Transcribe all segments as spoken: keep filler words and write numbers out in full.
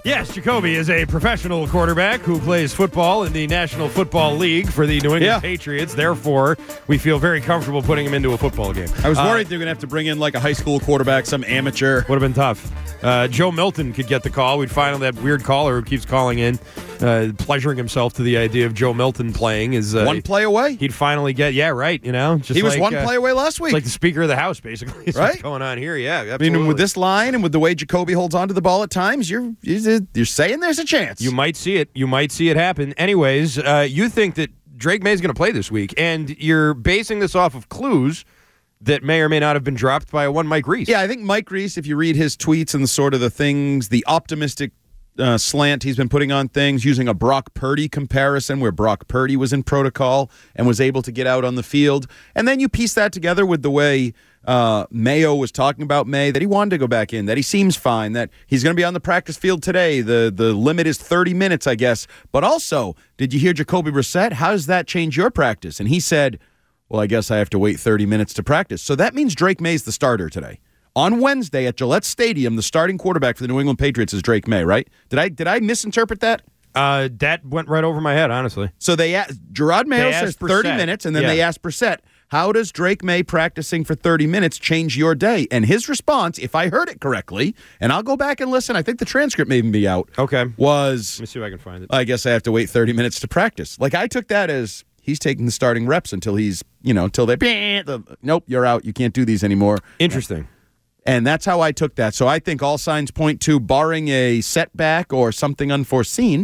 Yes, Jacoby is a professional quarterback who plays football in the National Football League for the New England Yeah. Patriots. Therefore, we feel very comfortable putting him into a football game. I was Uh, worried they're going to have to bring in like a high school quarterback, some amateur. Would have been tough. Uh, Joe Milton could get the call. We'd find that weird caller who keeps calling in, uh, pleasuring himself to the idea of Joe Milton playing. Is uh, One play away. He'd finally get, yeah, right, you know. Just He was like, one uh, play away last It's week. like the Speaker of the House, basically, is Right? what's going on here. Yeah, I absolutely. mean, with this line and with the way Jacoby holds onto the ball at times, you're you're you're saying there's a chance. You might see it. You might see it happen. Anyways, uh, you think that Drake May is going to play this week, and you're basing this off of clues that may or may not have been dropped by one Mike Reese. Yeah, I think Mike Reese, if you read his tweets and the sort of the things, the optimistic uh, slant he's been putting on things, using a Brock Purdy comparison where Brock Purdy was in protocol and was able to get out on the field. And then you piece that together with the way uh, Mayo was talking about May, that he wanted to go back in, that he seems fine, that he's going to be on the practice field today. The, the limit is thirty minutes, I guess. But also, did you hear Jacoby Brissett? How does that change your practice? And he said, well, I guess I have to wait thirty minutes to practice. So that means Drake May's the starter today. On Wednesday at Gillette Stadium, the starting quarterback for the New England Patriots is Drake May, right? Did I did I misinterpret that? Uh, that went right over my head, honestly. So they asked, Gerard Mayo They says asked thirty Brissett. minutes, and then Yeah. they asked Brissett, how does Drake May practicing for thirty minutes change your day? And his response, if I heard it correctly, and I'll go back and listen, I think the transcript may even be out, Okay. was, Let me see if I can find it. I guess I have to wait thirty minutes to practice. Like, I took that as he's taking the starting reps until he's, you know, until they, the, nope, you're out. You can't do these anymore. Interesting. And that's how I took that. So I think all signs point to, barring a setback or something unforeseen,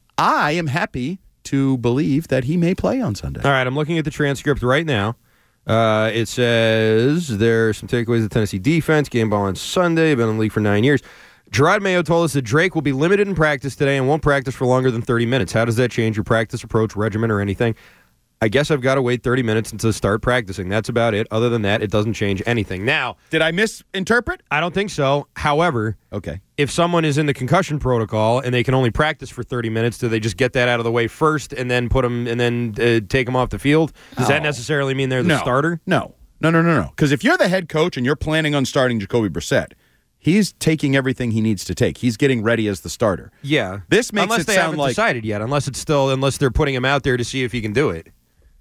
I am happy to believe that he may play on Sunday. All right, I'm looking at the transcript right now. Uh, it says there's some takeaways of the Tennessee defense. Game ball on Sunday. Been in the league for nine years. Gerard Mayo told us that Drake will be limited in practice today and won't practice for longer than thirty minutes. How does that change your practice approach, regimen, or anything? I guess I've got to wait thirty minutes to start practicing. That's about it. Other than that, it doesn't change anything. Now, Did I misinterpret? I don't think so. However, Okay. if someone is in the concussion protocol and they can only practice for thirty minutes, do they just get that out of the way first and then put them and then uh, take them off the field? Does that Oh. necessarily mean they're the No. starter? No. No, no, no, no. Because if you're the head coach and you're planning on starting Jacoby Brissett, he's taking everything he needs to take. He's getting ready as the starter. Yeah. This makes unless it they sound haven't like- decided yet. Unless it's still unless they're putting him out there to see if he can do it.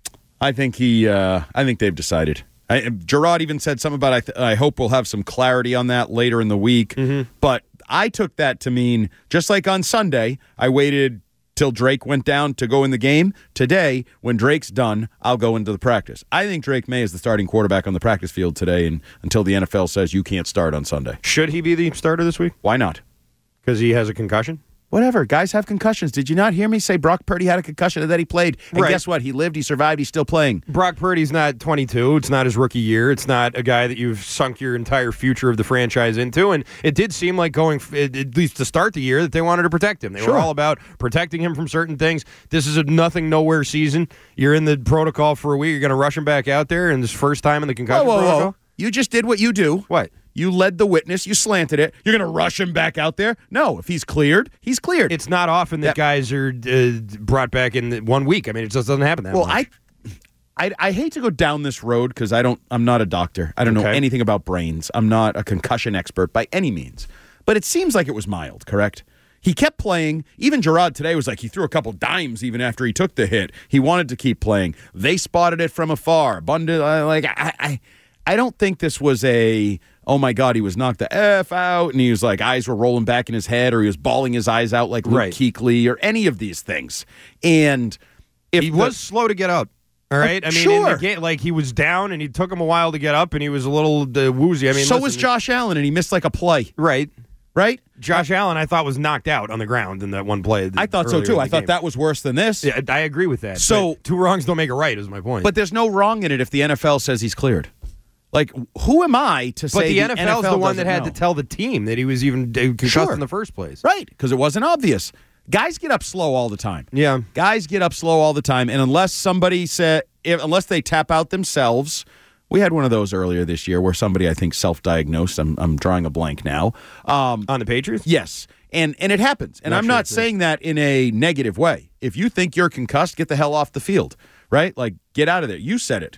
I think he. Uh, I think they've decided. I, Gerard even said something about. I, th- I hope we'll have some clarity on that later in the week. Mm-hmm. But I took that to mean, just like on Sunday, I waited till Drake went down to go in the game. Today, when Drake's done, I'll go into the practice. I think Drake May is the starting quarterback on the practice field today, and until the N F L says you can't start on Sunday. Should he be the starter this week? Why not? Because he has a concussion? Whatever. Guys have concussions. Did you not hear me say Brock Purdy had a concussion and that he played? And Right. guess what? He lived, he survived, he's still playing. Brock Purdy's not twenty-two. It's not his rookie year. It's not a guy that you've sunk your entire future of the franchise into. And it did seem like going, f- at at least to start the year, that they wanted to protect him. They Sure. were all about protecting him from certain things. This is a nothing, nowhere season. You're in the protocol for a week. You're going to rush him back out there, and this first time in the concussion Whoa, whoa, protocol? whoa. You just did what you do. What? You led the witness. You slanted it. You're going to rush him back out there? No. If he's cleared, he's cleared. It's not often that That- guys are uh, brought back in one week. I mean, it just doesn't happen that well, much. I, I I hate to go down this road because I don't. I'm not a doctor. I don't know Okay. anything about brains. I'm not a concussion expert by any means. But it seems like it was mild. Correct. He kept playing. Even Gerard today was like he threw a couple dimes even after he took the hit. He wanted to keep playing. They spotted it from afar. Bundle uh, like I I I don't think this was a. Oh my God, he was knocked the F out, and he was like, eyes were rolling back in his head, or he was bawling his eyes out like Luke Right. Kuechly, or any of these things. And if he the- was slow to get up. All right, I mean, in sure. the game, like he was down, and it took him a while to get up, and he was a little uh, woozy. I mean, so listen, was Josh Allen, and he missed like a play, Right, right? Josh Allen, I thought was knocked out on the ground in that one play. I thought so earlier too. in the I thought game. that was worse than this. Yeah, I agree with that. So- but two wrongs don't make a right. Is my point. But there's no wrong in it if the N F L says he's cleared. Like, who am I to but say the N F L is the one that doesn't had know? to tell the team that he was even uh, concussed Sure. in the first place. Right, because it wasn't obvious. Guys get up slow all the time. Yeah. Guys get up slow all the time, and unless somebody said, if, unless they tap out themselves, we had one of those earlier this year where somebody I think self-diagnosed. I'm I'm drawing a blank now. Um, On the Patriots? yes, and and it happens, and Not I'm sure not it's saying that in a negative way. If you think you're concussed, get the hell off the field. Right, like get out of there. You said it.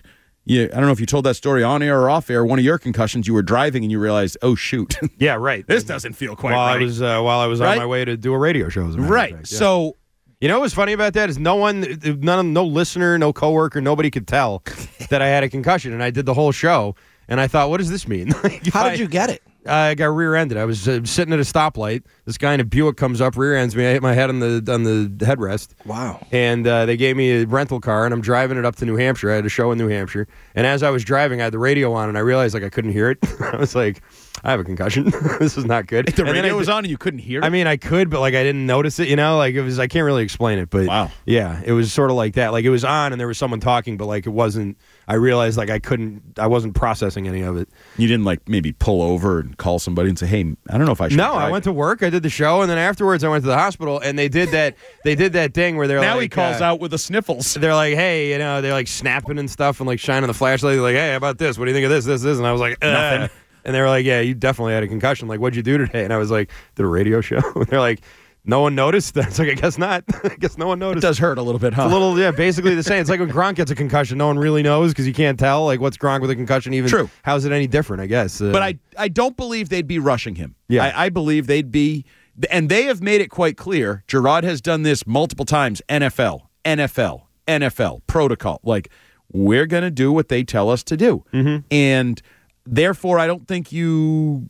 Yeah, I don't know if you told that story on air or off air. One of your concussions, you were driving and you realized, oh shoot, Yeah, right. this doesn't feel quite while right. I was uh, while I was Right? on my way to do a radio show. As a matter of right. fact, yeah. So You know what's funny about that is no one, none of, no listener, no coworker, nobody could tell that I had a concussion, and I did the whole show, and I thought, what does this mean? How did you get it? I got rear-ended. I was uh, sitting at a stoplight. This guy in a Buick comes up, rear-ends me. I hit my head on the on the headrest. Wow. And uh, they gave me a rental car, and I'm driving it up to New Hampshire. I had a show in New Hampshire. And as I was driving, I had the radio on, and I realized like I couldn't hear it. I was like, I have a concussion. This is not good. the and then radio I was did- on and you couldn't hear it? I mean, I could, but like I didn't notice it. You know, like it was. I can't really explain it, but Wow. yeah, it was sort of like that. Like it was on, and there was someone talking, but like it wasn't. I realized like I couldn't. I wasn't processing any of it. you didn't like maybe pull over and call somebody and say, hey, I don't know if I should No, drive. I went to work. I did the show, and then afterwards, I went to the hospital, and they did that. They did that thing where they're Now like, he calls uh, out with the sniffles. They're like, hey, you know, they're like snapping and stuff, and like shining the flashlight. They're like, hey, how about this? What do you think of this? This, this, and I was like, uh. Nothing. And they were like, yeah, you definitely had a concussion. Like, what'd you do today? And I was like, did a radio show. And they're like, no one noticed. It's like, I guess not. I guess no one It noticed. does hurt a little bit, huh? It's a little, yeah, basically the same. It's like when Gronk gets a concussion, no one really knows because you can't tell. Like, what's Gronk with a concussion even? True. How's it any different, I guess? Uh, But I, I don't believe they'd be rushing him. Yeah. I, I believe they'd be, and they have made it quite clear. Gerard has done this multiple times. N F L, N F L, N F L protocol. Like, we're going to do what they tell us to do. Mm-hmm. And therefore, I don't think you,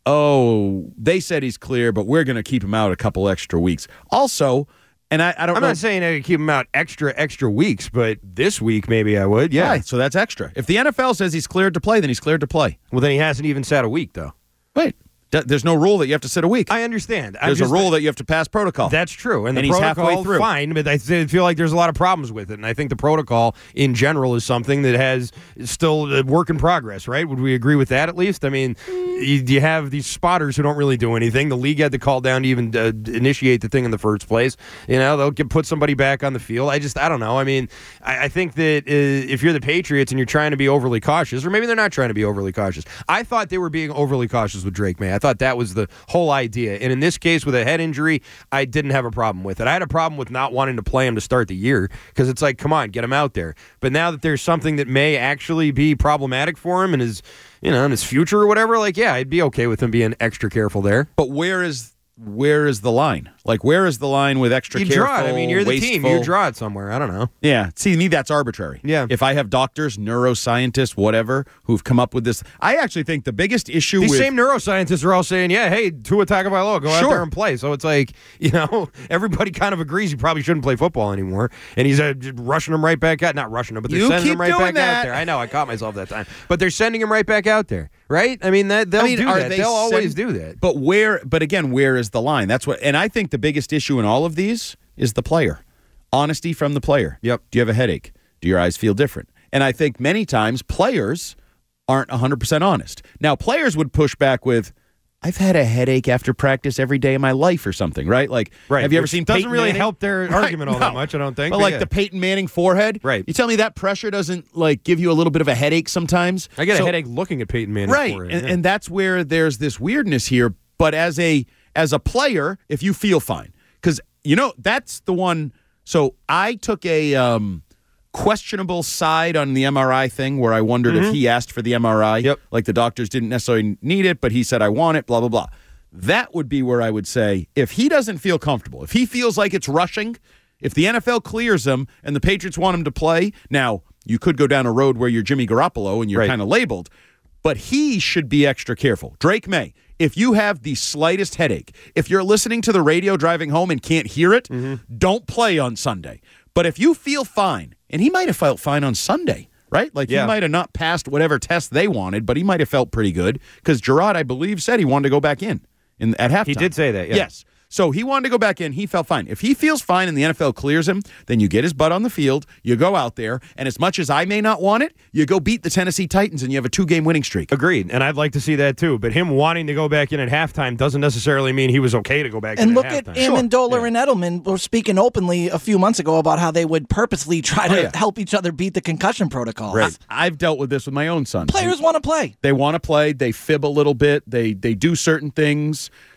oh, they said he's clear, but we're going to keep him out a couple extra weeks. Also, and I, I don't I'm know. not saying I could keep him out extra, extra weeks, but this week maybe I would. Yeah. Right, so that's extra. If the N F L says he's cleared to play, then he's cleared to play. Well, then he hasn't even sat a week, though. Wait, th- there's no rule that you have to sit a week. I understand. I'm There's just- a rule that you have to pass protocol. That's true, and, And the he's protocol halfway through. fine. But I th- feel like there's a lot of problems with it, and I think the protocol in general is something that has is still a work in progress. Right? Would we agree with that at least? I mean, you, you have these spotters who don't really do anything. The league had to call down to even uh, initiate the thing in the first place. You know, they'll get, put somebody back on the field. I just, I don't know. I mean, I, I think that uh, if you're the Patriots and you're trying to be overly cautious, or maybe they're not trying to be overly cautious. I thought they were being overly cautious with Drake May. I thought that was the whole idea. And in this case, with a head injury, I didn't have a problem with it. I had a problem with not wanting to play him to start the year because it's like, come on, get him out there. But now that there's something that may actually be problematic for him and his, you know, in his future or whatever, like, yeah, I'd be okay with him being extra careful there. But where is where is the line? Like, where is the line with extra You careful, draw it. I mean, you're the team. wasteful? You draw it somewhere. I don't know. Yeah. See, to me, that's arbitrary. Yeah. If I have doctors, neuroscientists, whatever, who've come up with this, I actually think the biggest issue These with same neuroscientists are all saying, yeah, hey, Tua Tagovailoa, go out Sure. there and play. So it's like, you know, everybody kind of agrees he probably shouldn't play football anymore. And he's uh, just rushing him right back out. Not rushing him, but they're You sending keep him right doing back that. out there. I know, I caught myself that time. But they're sending him right back out there, right? I mean, that, they'll I mean, do are that. they They'll always send- do that. But where? But again, where is the line? That's what. And I think the biggest issue in all of these is the player. Honesty from the player. Yep. Do you have a headache? Do your eyes feel different? And I think many times players aren't one hundred percent honest. Now, players would push back with, I've had a headache after practice every day of my life or something, right? Like, Right. have you ever Which seen doesn't Peyton really Manning? help their Right, argument all that no. much, I don't think. But but like yeah. the Peyton Manning forehead, Right. You tell me that pressure doesn't like give you a little bit of a headache sometimes? I get So- a headache looking at Peyton Manning. right? for it, And, yeah. and that's where there's this weirdness here. But as a as a player, if you feel fine, because you know that's the one. So I took a um, questionable side on the M R I thing where I wondered if he asked for the M R I. Yep. Like the doctors didn't necessarily need it, but he said I want it. Blah blah blah. That would be where I would say if he doesn't feel comfortable, if he feels like it's rushing, if the N F L clears him and the Patriots want him to play, now you could go down a road where you're Jimmy Garoppolo and you're Right. kind of labeled, but he should be extra careful. Drake May, if you have the slightest headache, if you're listening to the radio driving home and can't hear it, don't play on Sunday. But if you feel fine, and he might have felt fine on Sunday, right? Like Yeah. he might have not passed whatever test they wanted, but he might have felt pretty good because Gerard, I believe, said he wanted to go back in, in at halftime. He did say that, yeah. Yes. So he wanted to go back in. He felt fine. If he feels fine and the N F L clears him, then you get his butt on the field, you go out there, and as much as I may not want it, you go beat the Tennessee Titans and you have a two-game winning streak. Agreed, and I'd like to see that too. But him wanting to go back in at halftime doesn't necessarily mean he was okay to go back And in look at at halftime. Amendola Yeah. and Edelman were speaking openly a few months ago about how they would purposely try to Oh, yeah. help each other beat the concussion protocols. Right. I've dealt with this with my own son. Players want to play. They want to play. They fib a little bit. They they do certain things.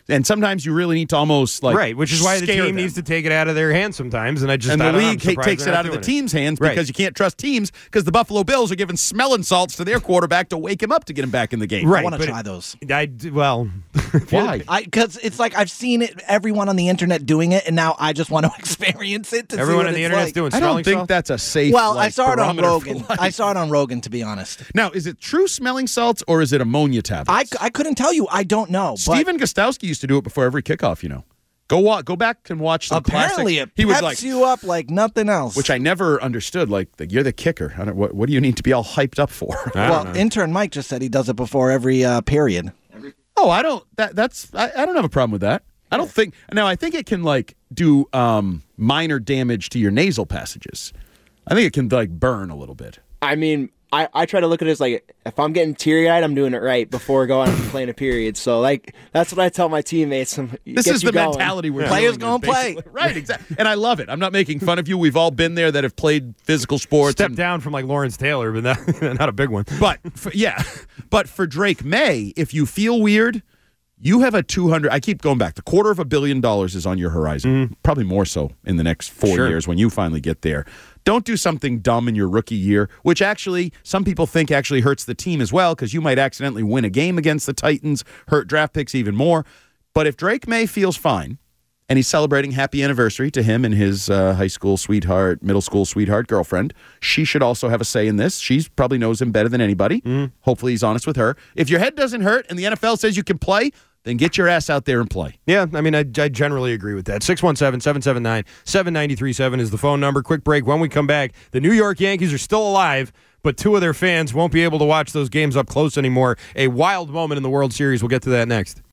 And sometimes you really need to almost like right, which is why the scare team them. needs to take it out of their hands sometimes. And I just And I the don't know, I'm league ta- surprised takes they're it not out of the doing team's hands Right. because you can't trust teams because the Buffalo Bills are giving smelling salts to their quarterback to wake him up to get him back in the game. Right. I want to but try it- those. I d- well, Why? I because it's like I've seen it, everyone on the internet doing it, and now I just want to experience it. To see everyone what on the it's internet's like. doing I smelling don't think salts? that's a safe. Well, I like, saw it on barometer for Rogan. life. I saw it on Rogan, to be honest. Now, is it true smelling salts or is it ammonia tablets? I, I couldn't tell you. I don't know. But Stephen Gostowski used to do it before every kickoff. You know, go wa- go back and watch some apparently classic. it He peps would like, you up like nothing else. which I never understood. Like, the, you're the kicker. I don't, what, what do you need to be all hyped up for? I well, don't know. intern Mike just said he does it before every uh, period. Oh, I don't. That that's. I, I don't have a problem with that. I don't think. Now, I think it can like do um, minor damage to your nasal passages. I think it can like burn a little bit. I mean, I, I try to look at it as like, if I'm getting teary-eyed, I'm doing it right before going and playing a period. So, like, that's what I tell my teammates. This is the mentality we're Players dealing gonna with, play. basically. Right, exactly. And I love it. I'm not making fun of you. We've all been there that have played physical sports. Step and- down from like Lawrence Taylor, but not, not a big one. But for, yeah, but for Drake May, if you feel weird, you have a two hundred. I keep going back. The quarter of a billion dollars is on your horizon. Probably more so in the next four Sure. years when you finally get there. Don't do something dumb in your rookie year, which actually some people think actually hurts the team as well because you might accidentally win a game against the Titans, hurt draft picks even more. But if Drake May feels fine and he's celebrating happy anniversary to him and his uh, high school sweetheart, middle school sweetheart girlfriend, she should also have a say in this. She probably knows him better than anybody. Hopefully he's honest with her. If your head doesn't hurt and the N F L says you can play, then get your ass out there and play. Yeah, I mean, I, I generally agree with that. six one seven, seven seven nine, seven nine three seven is the phone number. Quick break. When we come back, the New York Yankees are still alive, but two of their fans won't be able to watch those games up close anymore. A wild moment in the World Series. We'll get to that next.